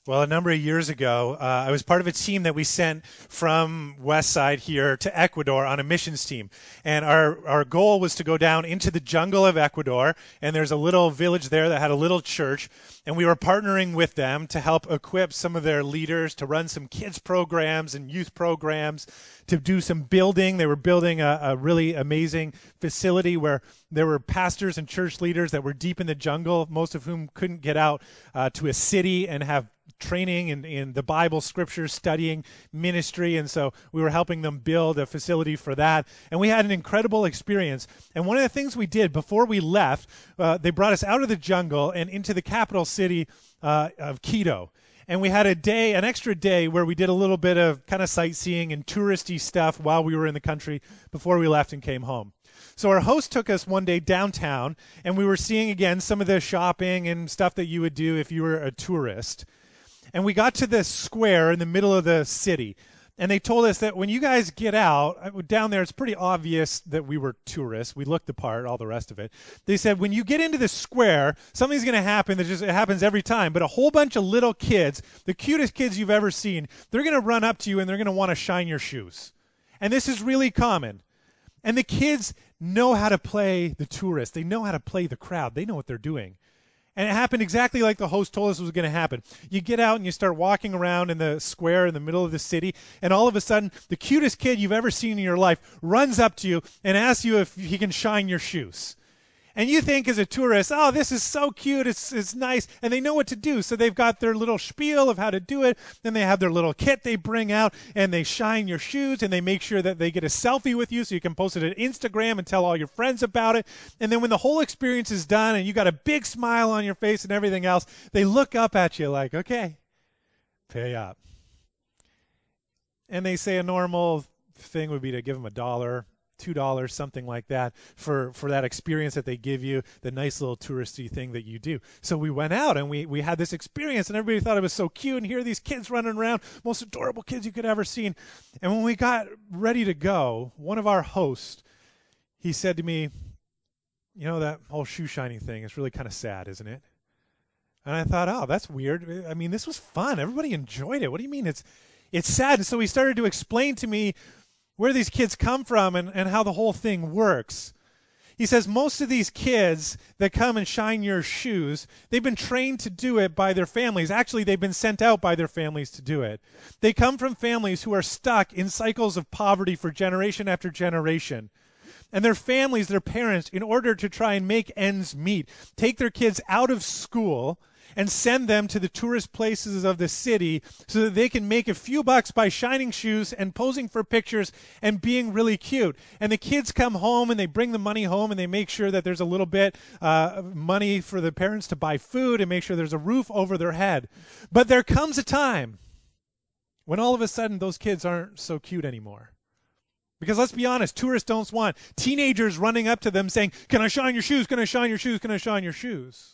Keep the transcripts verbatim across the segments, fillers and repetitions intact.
Well, a number of years ago, uh, I was part of a team that we sent from West Side here to Ecuador on a missions team. And our, our goal was to go down into the jungle of Ecuador. And there's a little village there that had a little church. And we were partnering with them to help equip some of their leaders to run some kids programs and youth programs, to do some building. They were building a, a really amazing facility where there were pastors and church leaders that were deep in the jungle, most of whom couldn't get out uh, to a city and have training in, in the Bible, scriptures, studying ministry. And so we were helping them build a facility for that. And we had an incredible experience. And one of the things we did before we left, uh, they brought us out of the jungle and into the capital city uh, of Quito. And we had a day, an extra day, where we did a little bit of kind of sightseeing and touristy stuff while we were in the country before we left and came home. So our host took us one day downtown, and we were seeing, again, some of the shopping and stuff that you would do if you were a tourist. And we got to this square in the middle of the city. And they told us that when you guys get out, down there, it's pretty obvious that we were tourists. We looked the part, all the rest of it. They said, when you get into the square, something's going to happen that just it happens every time. But a whole bunch of little kids, the cutest kids you've ever seen, they're going to run up to you and they're going to want to shine your shoes. And this is really common. And the kids know how to play the tourist. They know how to play the crowd. They know what they're doing. And it happened exactly like the host told us was going to happen. You get out and you start walking around in the square in the middle of the city, and all of a sudden, the cutest kid you've ever seen in your life runs up to you and asks you if he can shine your shoes. And you think as a tourist, oh, this is so cute, it's it's nice, and they know what to do. So they've got their little spiel of how to do it, then they have their little kit they bring out, and they shine your shoes, and they make sure that they get a selfie with you so you can post it on Instagram and tell all your friends about it. And then when the whole experience is done and you got a big smile on your face and everything else, they look up at you like, okay, pay up. And they say a normal thing would be to give them a dollar, two dollars, something like that, for, for that experience that they give you, the nice little touristy thing that you do. So we went out and we, we had this experience, and everybody thought it was so cute, and here are these kids running around, most adorable kids you could ever seen. And when we got ready to go, one of our hosts, he said to me, you know, that whole shoe shining thing is really kind of sad, isn't it? And I thought, oh, that's weird. I mean, this was fun. Everybody enjoyed it. What do you mean it's it's sad? And so he started to explain to me where these kids come from and, and how the whole thing works. He says most of these kids that come and shine your shoes, they've been trained to do it by their families. Actually, they've been sent out by their families to do it. They come from families who are stuck in cycles of poverty for generation after generation. And their families, their parents, in order to try and make ends meet, take their kids out of school and send them to the tourist places of the city so that they can make a few bucks by shining shoes and posing for pictures and being really cute. And the kids come home and they bring the money home and they make sure that there's a little bit uh, of money for the parents to buy food and make sure there's a roof over their head. But there comes a time when all of a sudden those kids aren't so cute anymore. Because let's be honest, tourists don't want teenagers running up to them saying, can I shine your shoes? Can I shine your shoes? Can I shine your shoes?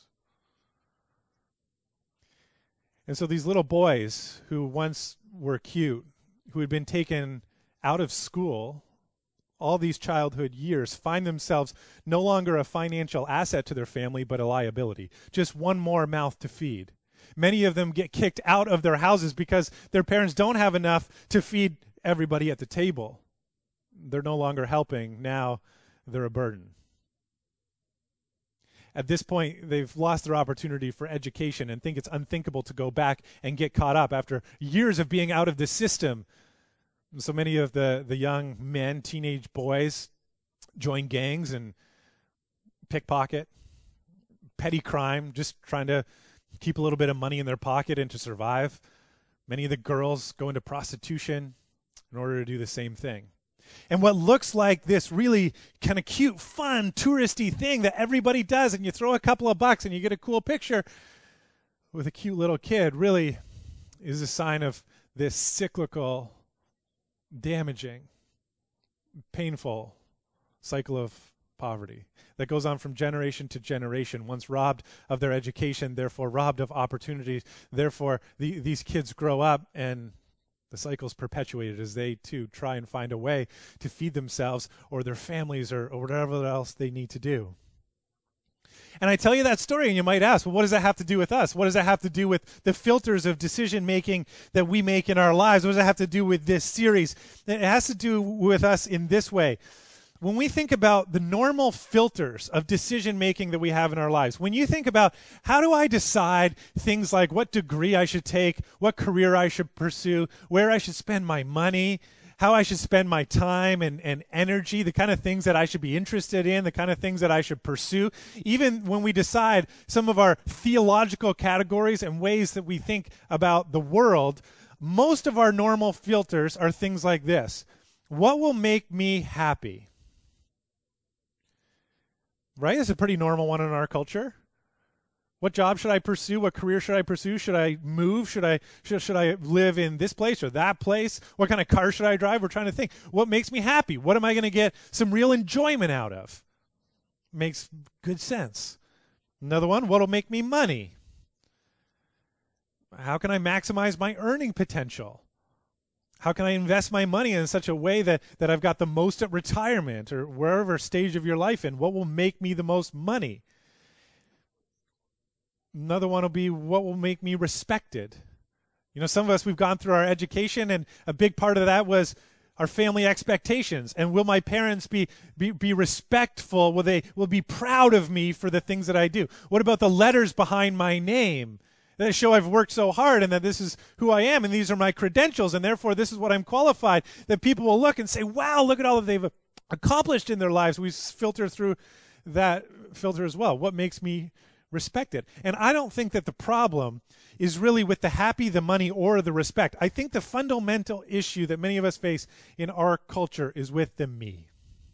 And so these little boys who once were cute, who had been taken out of school all these childhood years, find themselves no longer a financial asset to their family, but a liability. Just one more mouth to feed. Many of them get kicked out of their houses because their parents don't have enough to feed everybody at the table. They're no longer helping. Now they're a burden. At this point, they've lost their opportunity for education and think it's unthinkable to go back and get caught up after years of being out of the system. So many of the, the young men, teenage boys, join gangs and pickpocket, petty crime, just trying to keep a little bit of money in their pocket and to survive. Many of the girls go into prostitution in order to do the same thing. And what looks like this really kind of cute, fun, touristy thing that everybody does, and you throw a couple of bucks and you get a cool picture with a cute little kid, really is a sign of this cyclical, damaging, painful cycle of poverty that goes on from generation to generation. Once robbed of their education, therefore robbed of opportunities, therefore the, these kids grow up and the cycle's perpetuated as they, too, try and find a way to feed themselves or their families or, or whatever else they need to do. And I tell you that story, and you might ask, well, what does that have to do with us? What does that have to do with the filters of decision making that we make in our lives? What does that have to do with this series? It has to do with us in this way. When we think about the normal filters of decision making that we have in our lives, when you think about how do I decide things like what degree I should take, what career I should pursue, where I should spend my money, how I should spend my time and, and energy, the kind of things that I should be interested in, the kind of things that I should pursue, even when we decide some of our theological categories and ways that we think about the world, most of our normal filters are things like this. What will make me happy? Right? It's a pretty normal one in our culture. What job should I pursue? What career should I pursue? Should I move? Should I should, should I live in this place or that place? What kind of car should I drive? We're trying to think. What makes me happy? What am I going to get some real enjoyment out of? Makes good sense. Another one, what will make me money? How can I maximize my earning potential? How can I invest my money in such a way that, that I've got the most at retirement or wherever stage of your life in? What will make me the most money? Another one will be what will make me respected. You know, some of us, we've gone through our education, and a big part of that was our family expectations. And will my parents be, be, be respectful? Will they will be proud of me for the things that I do? What about the letters behind my name that show I've worked so hard and that this is who I am and these are my credentials and therefore this is what I'm qualified, that people will look and say, wow, look at all that they've accomplished in their lives. We filter through that filter as well. What makes me respected? And I don't think that the problem is really with the happy, the money, or the respect. I think the fundamental issue that many of us face in our culture is with the me.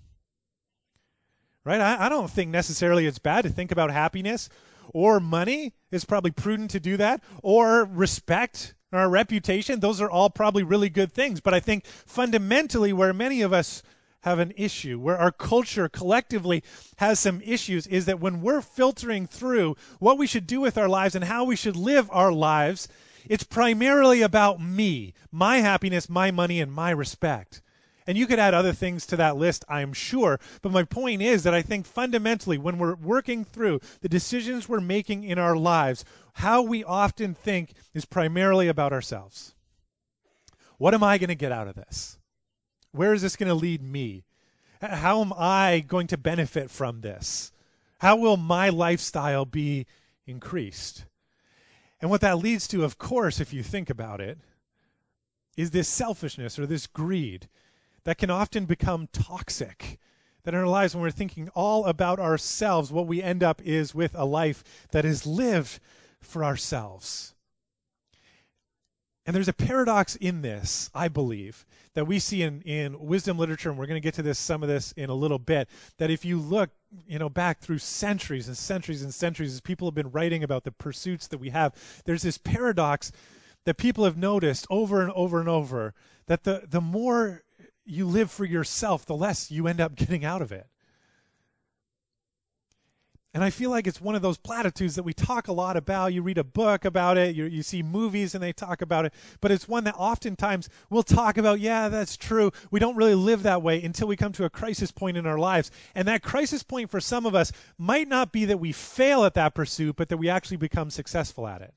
Right? I, I don't think necessarily it's bad to think about happiness or money. It's probably prudent to do that. Or respect, our reputation. Those are all probably really good things. But I think fundamentally where many of us have an issue, where our culture collectively has some issues, is that when we're filtering through what we should do with our lives and how we should live our lives, it's primarily about me, my happiness, my money, and my respect. And you could add other things to that list, I'm sure. But my point is that I think fundamentally when we're working through the decisions we're making in our lives, how we often think is primarily about ourselves. What am I going to get out of this? Where is this going to lead me? How am I going to benefit from this? How will my lifestyle be increased? And what that leads to, of course, if you think about it, is this selfishness or this greed that can often become toxic. That in our lives, when we're thinking all about ourselves, what we end up is with a life that is lived for ourselves. And there's a paradox in this, I believe, that we see in, in wisdom literature, and we're going to get to this, some of this in a little bit, that if you look, you know, back through centuries and centuries and centuries, as people have been writing about the pursuits that we have, there's this paradox that people have noticed over and over and over, that the, the more you live for yourself, the less you end up getting out of it. And I feel like it's one of those platitudes that we talk a lot about. You read a book about it, you, you see movies and they talk about it, but it's one that oftentimes we'll talk about, yeah, that's true. We don't really live that way until we come to a crisis point in our lives. And that crisis point for some of us might not be that we fail at that pursuit, but that we actually become successful at it.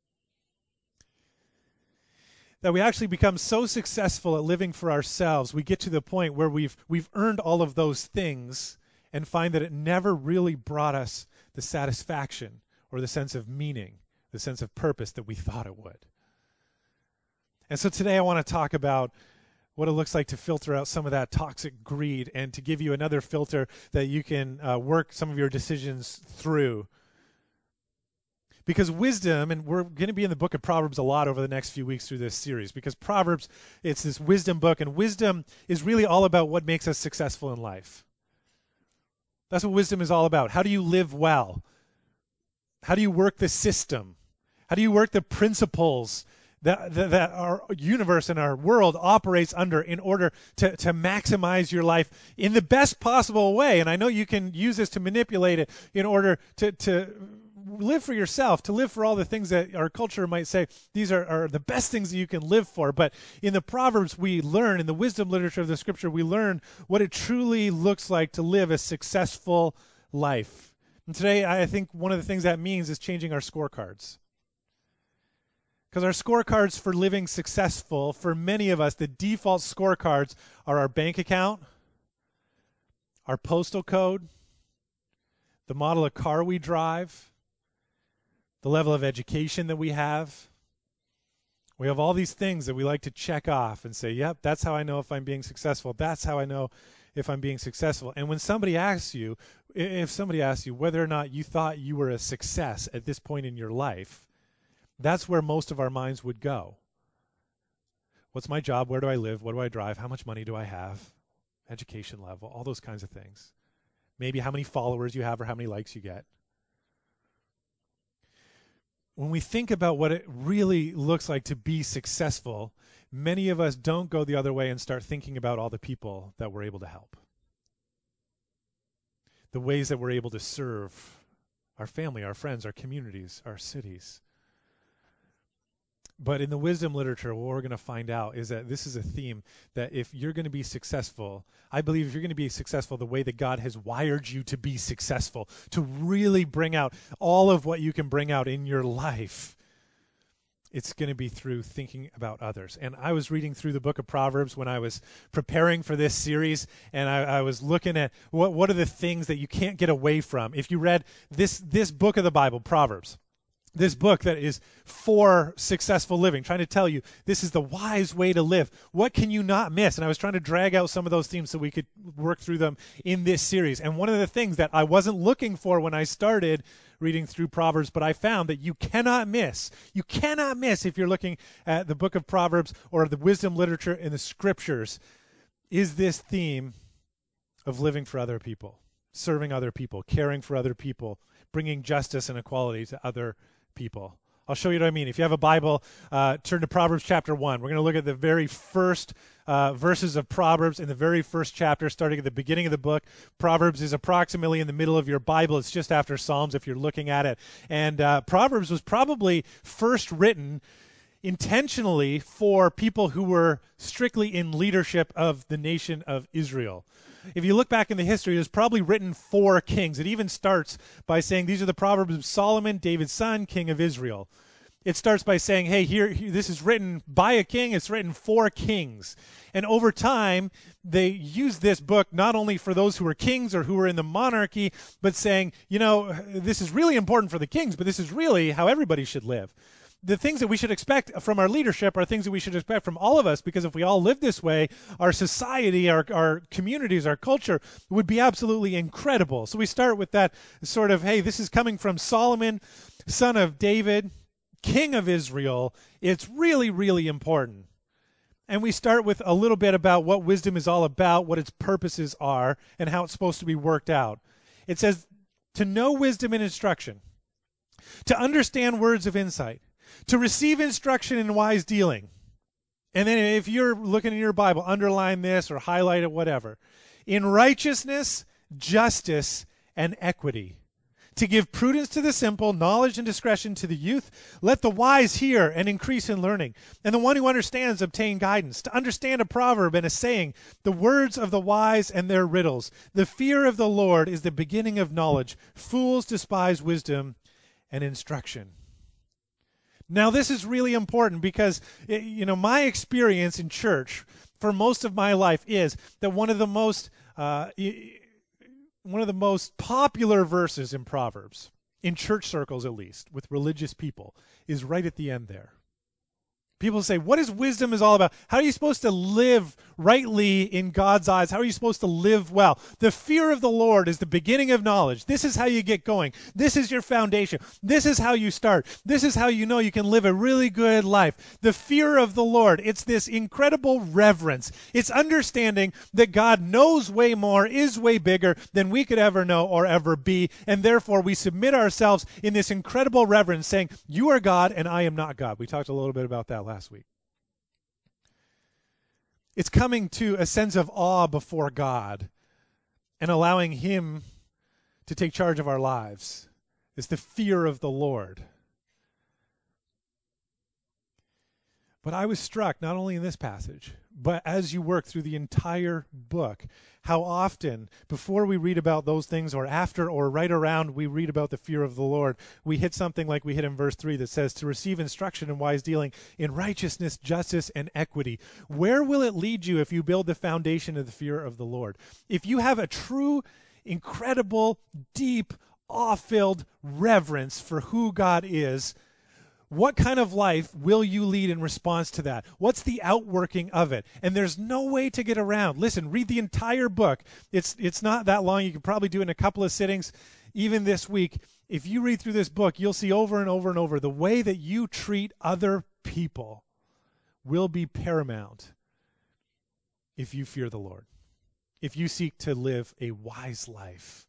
That we actually become so successful at living for ourselves, we get to the point where we've we've earned all of those things and find that it never really brought us the satisfaction or the sense of meaning, the sense of purpose that we thought it would. And so today I want to talk about what it looks like to filter out some of that toxic greed and to give you another filter that you can uh, work some of your decisions through. Because wisdom, and we're going to be in the book of Proverbs a lot over the next few weeks through this series, because Proverbs, it's this wisdom book, and wisdom is really all about what makes us successful in life. That's what wisdom is all about. How do you live well? How do you work the system? How do you work the principles that, that, that our universe and our world operates under in order to, to maximize your life in the best possible way? And I know you can use this to manipulate it in order to, to live for yourself, to live for all the things that our culture might say these are, are the best things that you can live for. But in the Proverbs we learn, in the wisdom literature of the scripture, we learn what it truly looks like to live a successful life. And today, I think one of the things that means is changing our scorecards. Because our scorecards for living successful, for many of us, the default scorecards are our bank account, our postal code, the model of car we drive, the level of education that we have. We have all these things that we like to check off and say, yep, that's how I know if I'm being successful. That's how I know if I'm being successful. And when somebody asks you, if somebody asks you whether or not you thought you were a success at this point in your life, that's where most of our minds would go. What's my job? Where do I live? What do I drive? How much money do I have? Education level, all those kinds of things. Maybe how many followers you have or how many likes you get. When we think about what it really looks like to be successful, many of us don't go the other way and start thinking about all the people that we're able to help. The ways that we're able to serve our family, our friends, our communities, our cities. But in the wisdom literature, what we're going to find out is that this is a theme that if you're going to be successful, I believe if you're going to be successful the way that God has wired you to be successful, to really bring out all of what you can bring out in your life, it's going to be through thinking about others. And I was reading through the book of Proverbs when I was preparing for this series, and I, I was looking at what, what are the things that you can't get away from. If you read this, this book of the Bible, Proverbs, this book that is for successful living, trying to tell you this is the wise way to live. What can you not miss? And I was trying to drag out some of those themes so we could work through them in this series. And one of the things that I wasn't looking for when I started reading through Proverbs, but I found that you cannot miss, you cannot miss if you're looking at the book of Proverbs or the wisdom literature in the scriptures, is this theme of living for other people, serving other people, caring for other people, bringing justice and equality to other people. I'll show you what I mean. If you have a Bible, uh, turn to Proverbs chapter one. We're going to look at the very first uh, verses of Proverbs in the very first chapter, starting at the beginning of the book. Proverbs is approximately in the middle of your Bible. It's just after Psalms if you're looking at it. And uh, Proverbs was probably first written intentionally for people who were strictly in leadership of the nation of Israel. If you look back in the history, it was probably written for kings. It even starts by saying these are the Proverbs of Solomon, David's son, king of Israel. It starts by saying, hey, here, here this is written by a king, it's written for kings. And over time, they used this book not only for those who were kings or who were in the monarchy, but saying, you know, this is really important for the kings, but this is really how everybody should live. The things that we should expect from our leadership are things that we should expect from all of us, because if we all live this way, our society, our, our communities, our culture would be absolutely incredible. So we start with that sort of, hey, this is coming from Solomon, son of David, king of Israel. It's really, really important. And we start with a little bit about what wisdom is all about, what its purposes are, and how it's supposed to be worked out. It says, to know wisdom and instruction, to understand words of insight, to receive instruction in wise dealing. And then if you're looking in your Bible, underline this or highlight it, whatever. In righteousness, justice, and equity. To give prudence to the simple, knowledge and discretion to the youth. Let the wise hear and increase in learning. And the one who understands obtain guidance. To understand a proverb and a saying, the words of the wise and their riddles. The fear of the Lord is the beginning of knowledge. Fools despise wisdom and instruction. Now, this is really important because, you know, my experience in church for most of my life is that one of the most uh, one of the most popular verses in Proverbs, in church circles at least, with religious people, is right at the end there. People say, what is wisdom is all about? How are you supposed to live rightly in God's eyes? How are you supposed to live well? The fear of the Lord is the beginning of knowledge. This is how you get going. This is your foundation. This is how you start. This is how you know you can live a really good life. The fear of the Lord, it's this incredible reverence. It's understanding that God knows way more, is way bigger than we could ever know or ever be, and therefore we submit ourselves in this incredible reverence, saying, you are God and I am not God. We talked a little bit about that last week. It's coming to a sense of awe before God and allowing Him to take charge of our lives. It's the fear of the Lord. But I was struck, not only in this passage, but as you work through the entire book, how often, before we read about those things, or after, or right around we read about the fear of the Lord, we hit something like we hit in verse three that says, to receive instruction in wise dealing, in righteousness, justice, and equity. Where will it lead you if you build the foundation of the fear of the Lord? If you have a true, incredible, deep, awe-filled reverence for who God is, what kind of life will you lead in response to that? What's the outworking of it? And there's no way to get around. Listen, read the entire book. It's it's not that long. You can probably do it in a couple of sittings, even this week. If you read through this book, you'll see over and over and over the way that you treat other people will be paramount if you fear the Lord, if you seek to live a wise life.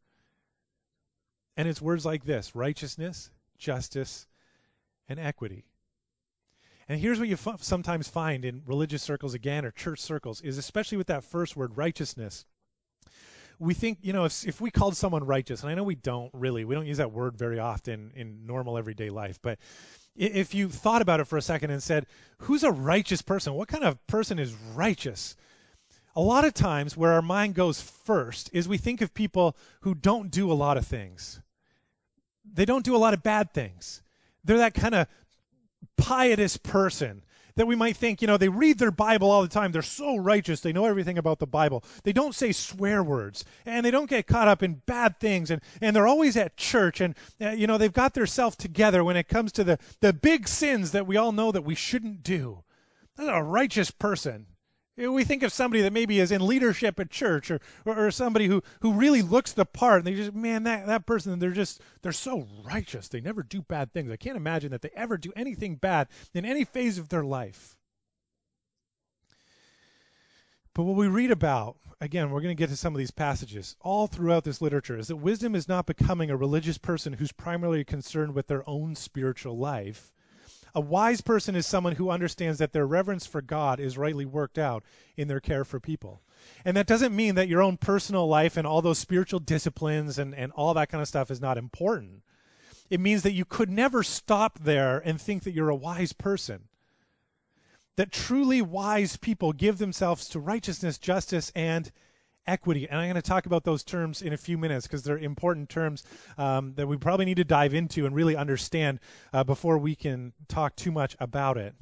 And it's words like this: righteousness, justice, and equity. And here's what you f- sometimes find in religious circles again, or church circles, is especially with that first word, righteousness. We think, you know, if, if we called someone righteous, and I know we don't really, we don't use that word very often in normal everyday life, but if you thought about it for a second and said, who's a righteous person? What kind of person is righteous? A lot of times where our mind goes first is we think of people who don't do a lot of things. They don't do a lot of bad things. They're that kind of pietous person that we might think, you know, they read their Bible all the time. They're so righteous. They know everything about the Bible. They don't say swear words, and they don't get caught up in bad things, and, and they're always at church, and, uh, you know, they've got their self together when it comes to the, the big sins that we all know that we shouldn't do. That's a righteous person. We think of somebody that maybe is in leadership at church, or, or, or somebody who, who really looks the part, and they just, man, that, that person, they're just, they're so righteous. They never do bad things. I can't imagine that they ever do anything bad in any phase of their life. But what we read about, again, we're going to get to some of these passages, all throughout this literature, is that wisdom is not becoming a religious person who's primarily concerned with their own spiritual life. A wise person is someone who understands that their reverence for God is rightly worked out in their care for people. And that doesn't mean that your own personal life and all those spiritual disciplines and, and all that kind of stuff is not important. It means that you could never stop there and think that you're a wise person. That truly wise people give themselves to righteousness, justice, and equity. And I'm going to talk about those terms in a few minutes because they're important terms um, that we probably need to dive into and really understand uh, before we can talk too much about it.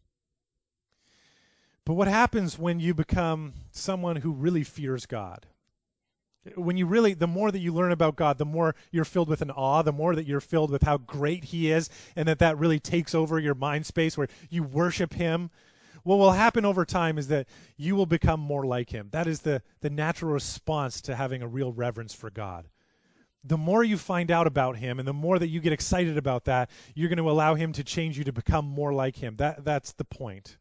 But what happens when you become someone who really fears God? When you really, the more that you learn about God, the more you're filled with an awe, the more that you're filled with how great He is, and that that really takes over your mind space where you worship Him. What will happen over time is that you will become more like Him. That is the, the natural response to having a real reverence for God. The more you find out about Him and the more that you get excited about that, you're going to allow Him to change you to become more like Him. That, that's the point.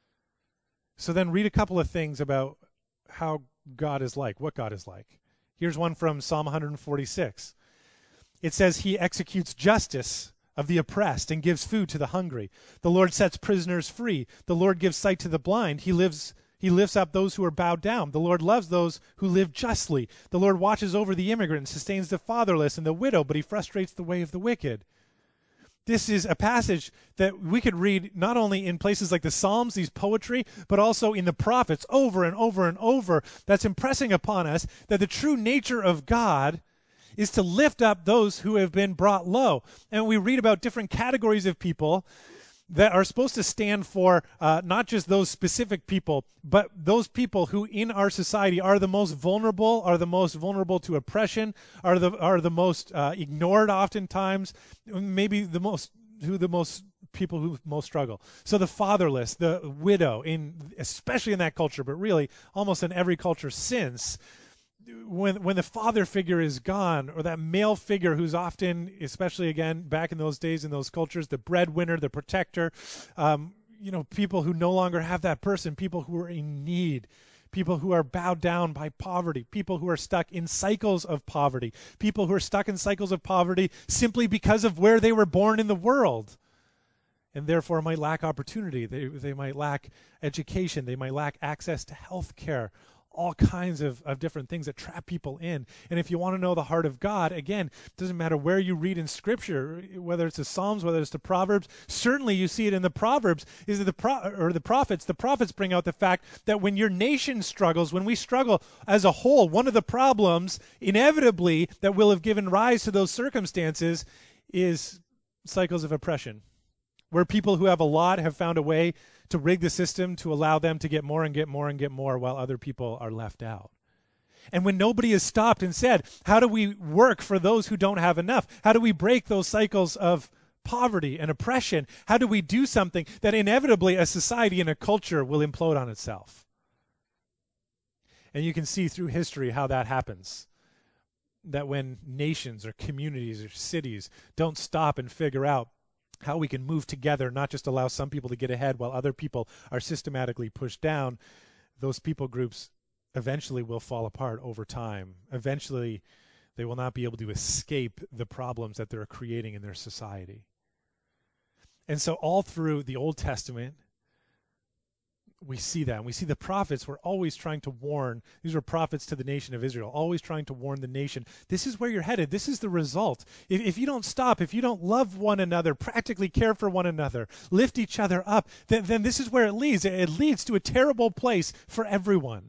So then read a couple of things about how God is like, what God is like. Here's one from Psalm one forty-six. It says, He executes justice of the oppressed and gives food to the hungry. The Lord sets prisoners free. The Lord gives sight to the blind. He lives He lifts up those who are bowed down. The Lord loves those who live justly. The Lord watches over the immigrant and sustains the fatherless and the widow, but He frustrates the way of the wicked. This is a passage that we could read not only in places like the Psalms, these poetry, but also in the prophets over and over and over. That's impressing upon us that the true nature of God is to lift up those who have been brought low. And we read about different categories of people that are supposed to stand for uh, not just those specific people, but those people who in our society are the most vulnerable, are the most vulnerable to oppression, are the are the most uh, ignored oftentimes, maybe the most who the most people who most struggle. So the fatherless, the widow, in especially in that culture, but really almost in every culture since. When when the father figure is gone, or that male figure who's often, especially again back in those days in those cultures, the breadwinner, the protector, um, you know, people who no longer have that person, people who are in need, people who are bowed down by poverty, people who are stuck in cycles of poverty, people who are stuck in cycles of poverty simply because of where they were born in the world, and therefore might lack opportunity. They they might lack education. They might lack access to health care. all kinds of, of different things that trap people in. And if you want to know the heart of God, again, it doesn't matter where you read in Scripture, whether it's the Psalms, whether it's the Proverbs. Certainly you see it in the Proverbs, is that the pro- or the prophets. The prophets bring out the fact that when your nation struggles, when we struggle as a whole, one of the problems inevitably that will have given rise to those circumstances is cycles of oppression, where people who have a lot have found a way to rig the system to allow them to get more and get more and get more while other people are left out. And when nobody has stopped and said, how do we work for those who don't have enough? How do we break those cycles of poverty and oppression? How do we do something that inevitably a society and a culture will implode on itself? And you can see through history how that happens. That when nations or communities or cities don't stop and figure out how we can move together, not just allow some people to get ahead while other people are systematically pushed down, those people groups eventually will fall apart over time. Eventually, they will not be able to escape the problems that they're creating in their society. And so all through the Old Testament, we see that. And we see the prophets were always trying to warn. These were prophets to the nation of Israel, always trying to warn the nation. This is where you're headed. This is the result. If, if you don't stop, if you don't love one another, practically care for one another, lift each other up, then, then this is where it leads. It, it leads to a terrible place for everyone.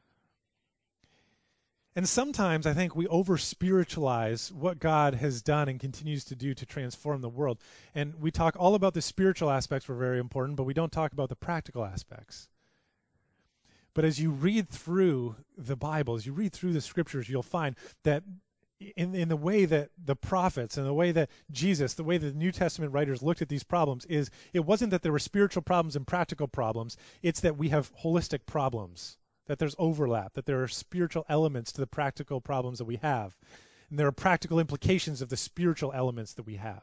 And sometimes I think we over-spiritualize what God has done and continues to do to transform the world. And we talk all about the spiritual aspects were very important, but we don't talk about the practical aspects. But as you read through the Bible, as you read through the Scriptures, you'll find that in, in the way that the prophets and the way that Jesus, the way that the New Testament writers looked at these problems is it wasn't that there were spiritual problems and practical problems. It's that we have holistic problems. That there's overlap, that there are spiritual elements to the practical problems that we have. And there are practical implications of the spiritual elements that we have.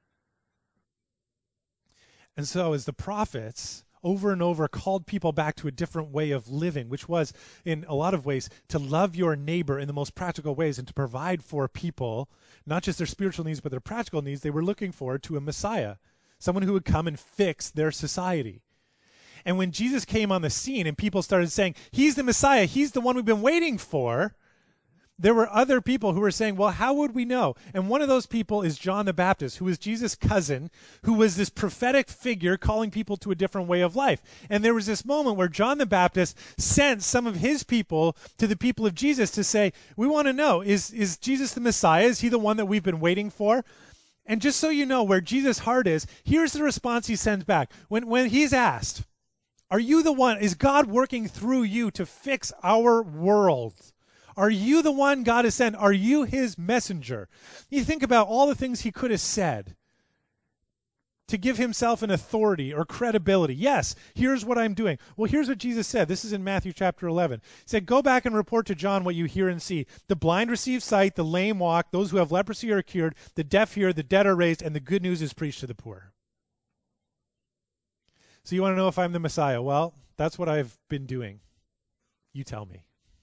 And so as the prophets over and over called people back to a different way of living, which was in a lot of ways to love your neighbor in the most practical ways and to provide for people, not just their spiritual needs, but their practical needs, they were looking forward to a Messiah, someone who would come and fix their society. And when Jesus came on the scene and people started saying, he's the Messiah, he's the one we've been waiting for, there were other people who were saying, well, how would we know? And one of those people is John the Baptist, who was Jesus' cousin, who was this prophetic figure calling people to a different way of life. And there was this moment where John the Baptist sent some of his people to the people of Jesus to say, we want to know, is, is Jesus the Messiah? Is he the one that we've been waiting for? And just so you know where Jesus' heart is, here's the response he sends back. When, when he's asked, are you the one, is God working through you to fix our world? Are you the one God has sent? Are you his messenger? You think about all the things he could have said to give himself an authority or credibility. Yes, here's what I'm doing. Well, here's what Jesus said. This is in Matthew chapter eleven. He said, go back and report to John what you hear and see. The blind receive sight, the lame walk, those who have leprosy are cured, the deaf hear, the dead are raised, and the good news is preached to the poor. So you want to know if I'm the Messiah? Well, that's what I've been doing. You tell me.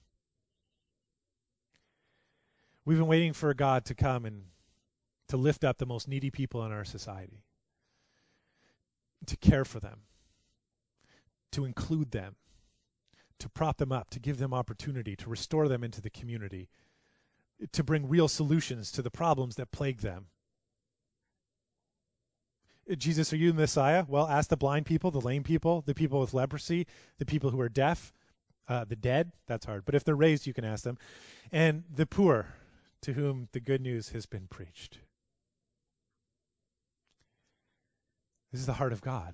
We've been waiting for God to come and to lift up the most needy people in our society, to care for them, to include them, to prop them up, to give them opportunity, to restore them into the community, to bring real solutions to the problems that plague them. Jesus, are you the Messiah? Well, ask the blind people, the lame people, the people with leprosy, the people who are deaf, uh, the dead. That's hard. But if they're raised, you can ask them. And the poor, to whom the good news has been preached. This is the heart of God.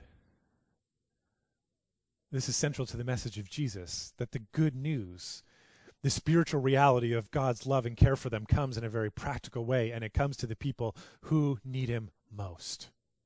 This is central to the message of Jesus, that the good news, the spiritual reality of God's love and care for them comes in a very practical way, and it comes to the people who need him most.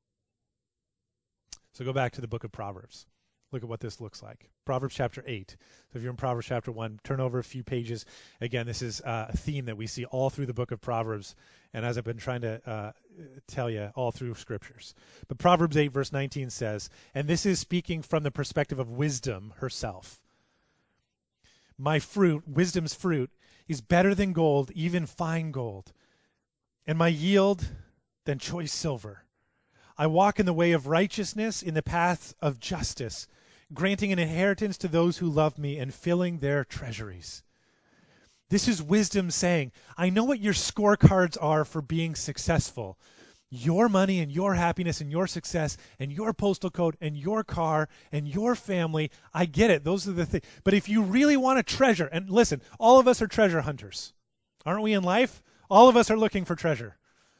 So go back to the book of Proverbs. Look at what this looks like. Proverbs chapter eight. So if you're in Proverbs chapter one, turn over a few pages. Again, this is uh, a theme that we see all through the book of Proverbs, and as I've been trying to uh, tell you, all through scriptures. But Proverbs eight verse nineteen says, and this is speaking from the perspective of wisdom herself. My fruit, wisdom's fruit, is better than gold, even fine gold, and my yield than choice silver. I walk in the way of righteousness, in the path of justice, granting an inheritance to those who love me and filling their treasuries. This is wisdom saying, I know what your scorecards are for being successful. Your money and your happiness and your success and your postal code and your car and your family. I get it. Those are the things. But if you really want to treasure, and listen, all of us are treasure hunters. Aren't we in life? All of us are looking for treasure.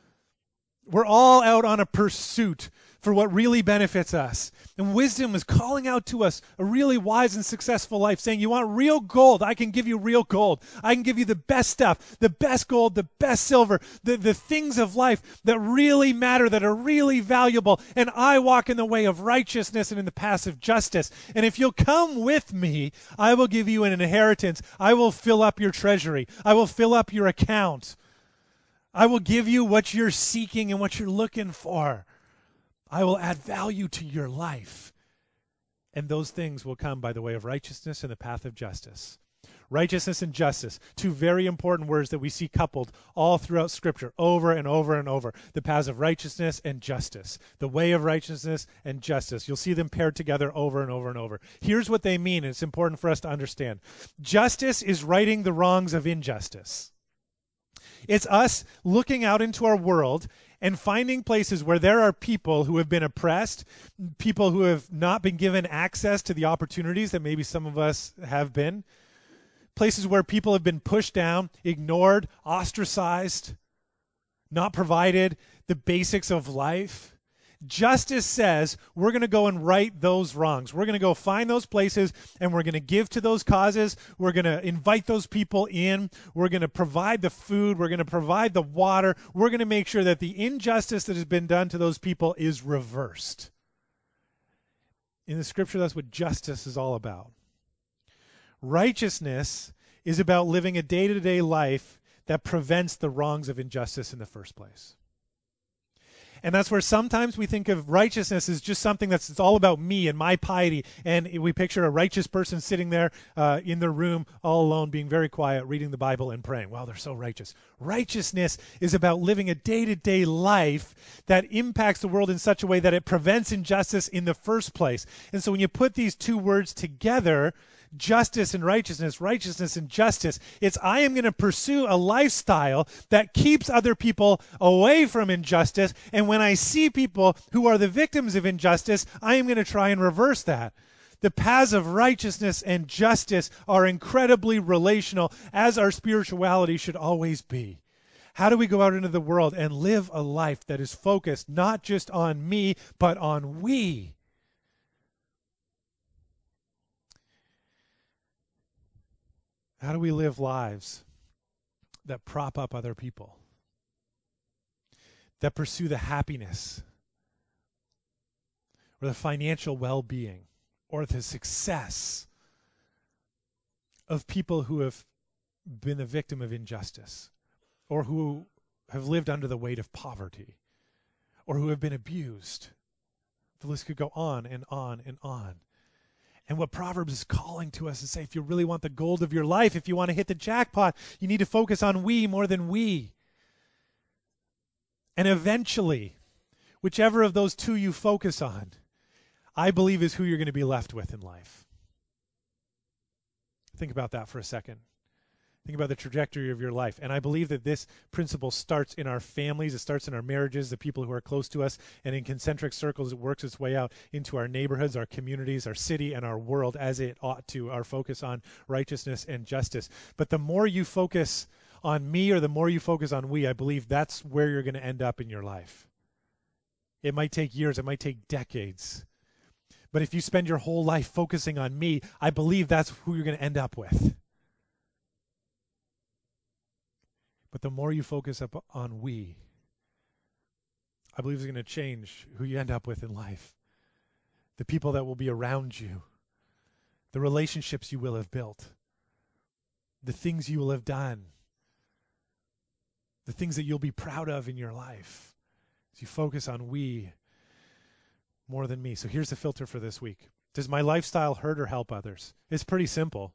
We're all out on a pursuit for what really benefits us. And wisdom is calling out to us a really wise and successful life, saying, you want real gold? I can give you real gold. I can give you the best stuff, the best gold, the best silver, the, the things of life that really matter, that are really valuable. And I walk in the way of righteousness and in the paths of justice. And if you'll come with me, I will give you an inheritance. I will fill up your treasury. I will fill up your account. I will give you what you're seeking and what you're looking for. I will add value to your life. And those things will come by the way of righteousness and the path of justice. Righteousness and justice, two very important words that we see coupled all throughout Scripture, over and over and over. The paths of righteousness and justice. The way of righteousness and justice. You'll see them paired together over and over and over. Here's what they mean, and it's important for us to understand. Justice is righting the wrongs of injustice. It's us looking out into our world and finding places where there are people who have been oppressed, people who have not been given access to the opportunities that maybe some of us have been, places where people have been pushed down, ignored, ostracized, not provided the basics of life. Justice says we're going to go and right those wrongs. We're going to go find those places and we're going to give to those causes. We're going to invite those people in. We're going to provide the food. We're going to provide the water. We're going to make sure that the injustice that has been done to those people is reversed. In the Scripture, that's what justice is all about. Righteousness is about living a day-to-day life that prevents the wrongs of injustice in the first place. And that's where sometimes we think of righteousness as just something that's it's all about me and my piety. And we picture a righteous person sitting there uh, in their room all alone, being very quiet, reading the Bible and praying. Wow, they're so righteous. Righteousness is about living a day-to-day life that impacts the world in such a way that it prevents injustice in the first place. And so when you put these two words together, justice and righteousness, righteousness and justice, it's I am going to pursue a lifestyle that keeps other people away from injustice. And when I see people who are the victims of injustice, I am going to try and reverse that. The paths of righteousness and justice are incredibly relational, as our spirituality should always be. How do we go out into the world and live a life that is focused not just on me, but on we? How do we live lives that prop up other people, that pursue the happiness or the financial well-being or the success of people who have been the victim of injustice or who have lived under the weight of poverty or who have been abused? The list could go on and on and on. And what Proverbs is calling to us is say, if you really want the gold of your life, if you want to hit the jackpot, you need to focus on we more than we. And eventually, whichever of those two you focus on, I believe is who you're going to be left with in life. Think about that for a second. Think about the trajectory of your life. And I believe that this principle starts in our families. It starts in our marriages, the people who are close to us. And in concentric circles, it works its way out into our neighborhoods, our communities, our city, and our world as it ought to, our focus on righteousness and justice. But the more you focus on me or the more you focus on we, I believe that's where you're going to end up in your life. It might take years. It might take decades. But if you spend your whole life focusing on me, I believe that's who you're going to end up with. But the more you focus up on we, I believe is going to change who you end up with in life. The people that will be around you, the relationships you will have built, the things you will have done, the things that you'll be proud of in your life. As you focus on we more than me. So here's the filter for this week. Does my lifestyle hurt or help others? It's pretty simple.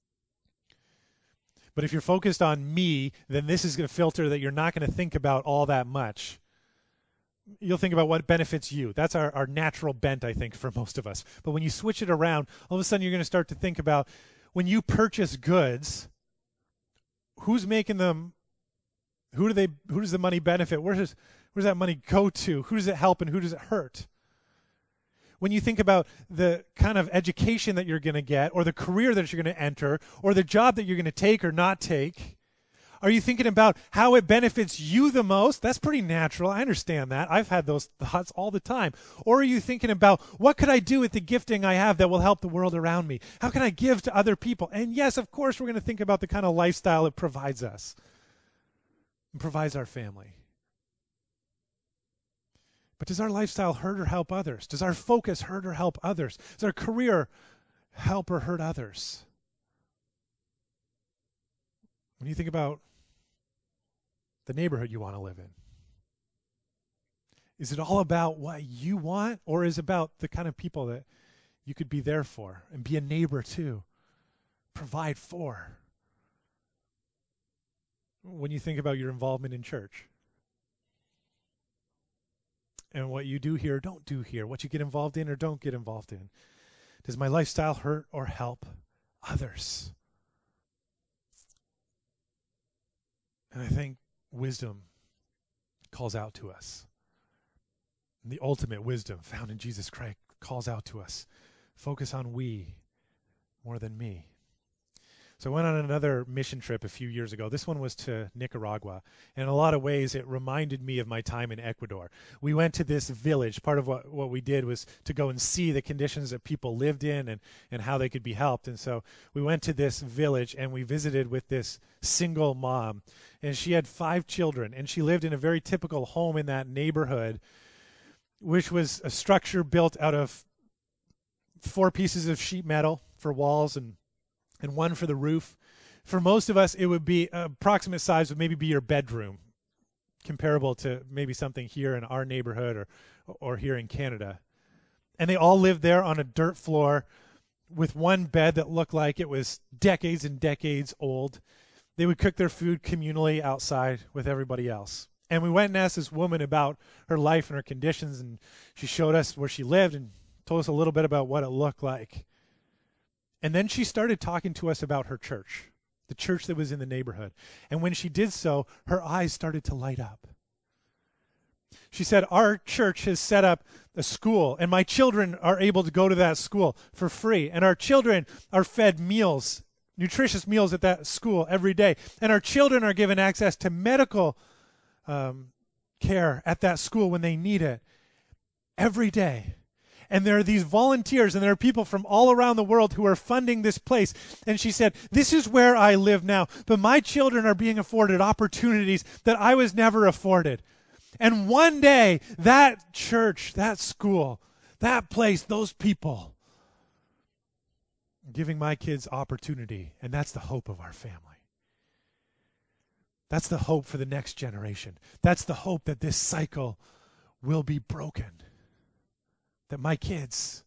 But if you're focused on me, then this is going to filter that you're not going to think about all that much. you'll think about what benefits you. That's our, our natural bent, I think, for most of us. But when you switch it around, all of a sudden you're going to start to think about when you purchase goods, who's making them, who do they, who does the money benefit? Where does, where does that money go to? Who does it help and who does it hurt? When you think about the kind of education that you're going to get or the career that you're going to enter or the job that you're going to take or not take, are you thinking about how it benefits you the most? That's pretty natural. I understand that. I've had those thoughts all the time. Or are you thinking about what could I do with the gifting I have that will help the world around me? How can I give to other people? And yes, of course, we're going to think about the kind of lifestyle it provides us and provides our family. But does our lifestyle hurt or help others? Does our focus hurt or help others? Does our career help or hurt others? When you think about the neighborhood you want to live in, is it all about what you want, or is it about the kind of people that you could be there for and be a neighbor to, provide for? When you think about your involvement in church and what you do here or don't do here, what you get involved in or don't get involved in, does my lifestyle hurt or help others? And I think wisdom calls out to us. And the ultimate wisdom found in Jesus Christ calls out to us. Focus on we more than me. So I went on another mission trip a few years ago. This one was to Nicaragua. And in a lot of ways, it reminded me of my time in Ecuador. We went to this village. Part of what, what we did was to go and see the conditions that people lived in and, and how they could be helped. And so we went to this village and we visited with this single mom. And she had five children. And she lived in a very typical home in that neighborhood, which was a structure built out of four pieces of sheet metal for walls and and one for the roof. For most of us, it would be approximate size would maybe be your bedroom, comparable to maybe something here in our neighborhood or or here in Canada. And they all lived there on a dirt floor with one bed that looked like it was decades and decades old. They would cook their food communally outside with everybody else. And we went and asked this woman about her life and her conditions, and she showed us where she lived and told us a little bit about what it looked like. And then she started talking to us about her church, the church that was in the neighborhood. And when she did so, her eyes started to light up. She said, our church has set up a school, and my children are able to go to that school for free. And our children are fed meals, nutritious meals at that school every day. And our children are given access to medical um, care at that school when they need it every day. And there are these volunteers, and there are people from all around the world who are funding this place. And she said, this is where I live now, but my children are being afforded opportunities that I was never afforded. And one day, that church, that school, that place, those people, are giving my kids opportunity, and that's the hope of our family. That's the hope for the next generation. That's the hope that this cycle will be broken. That my kids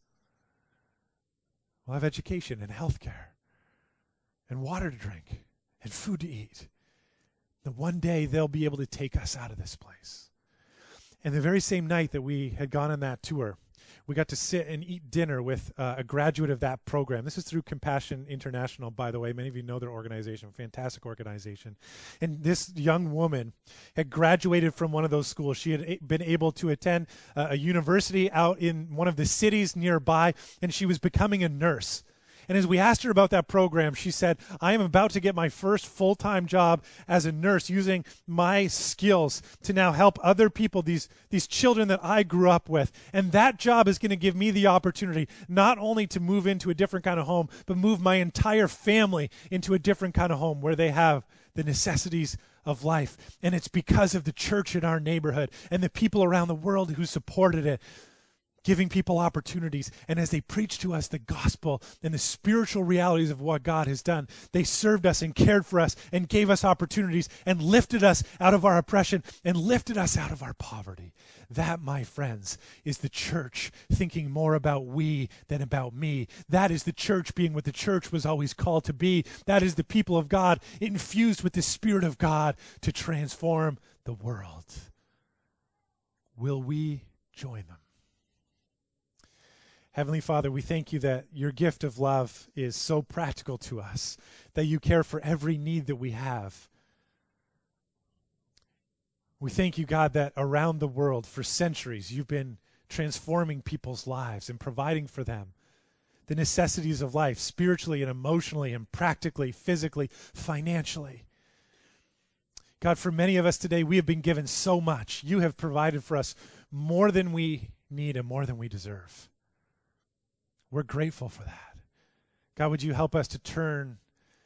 will have education and health care and water to drink and food to eat. That one day they'll be able to take us out of this place. And the very same night that we had gone on that tour, we got to sit and eat dinner with uh, a graduate of that program. This is through Compassion International, by the way. Many of you know their organization, fantastic organization. And this young woman had graduated from one of those schools. She had a- been able to attend uh, a university out in one of the cities nearby, and she was becoming a nurse. And as we asked her about that program, she said, I am about to get my first full-time job as a nurse using my skills to now help other people, these, these children that I grew up with. And that job is going to give me the opportunity not only to move into a different kind of home, but move my entire family into a different kind of home where they have the necessities of life. And it's because of the church in our neighborhood and the people around the world who supported it, giving people opportunities. And as they preached to us the gospel and the spiritual realities of what God has done, they served us and cared for us and gave us opportunities and lifted us out of our oppression and lifted us out of our poverty. That, my friends, is the church thinking more about we than about me. That is the church being what the church was always called to be. That is the people of God infused with the Spirit of God to transform the world. will we join them? Heavenly Father, we thank you that your gift of love is so practical to us, that you care for every need that we have. We thank you, God, that around the world for centuries you've been transforming people's lives and providing for them the necessities of life, spiritually and emotionally and practically, physically, financially. God, for many of us today, we have been given so much. You have provided for us more than we need and more than we deserve. We're grateful for that. God, would you help us to turn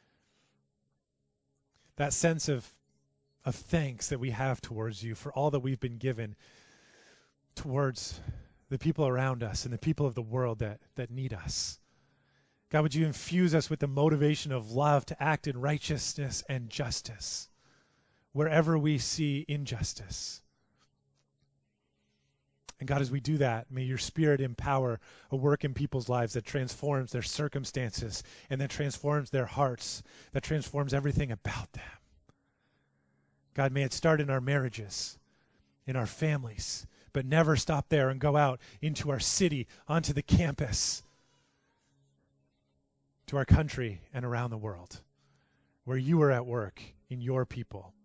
that sense of, of thanks that we have towards you for all that we've been given towards the people around us and the people of the world that, that need us. God, would you infuse us with the motivation of love to act in righteousness and justice wherever we see injustice. And God, as we do that, may your Spirit empower a work in people's lives that transforms their circumstances and that transforms their hearts, that transforms everything about them. God, may it start in our marriages, in our families, but never stop there and go out into our city, onto the campus, to our country and around the world, where you are at work in your people.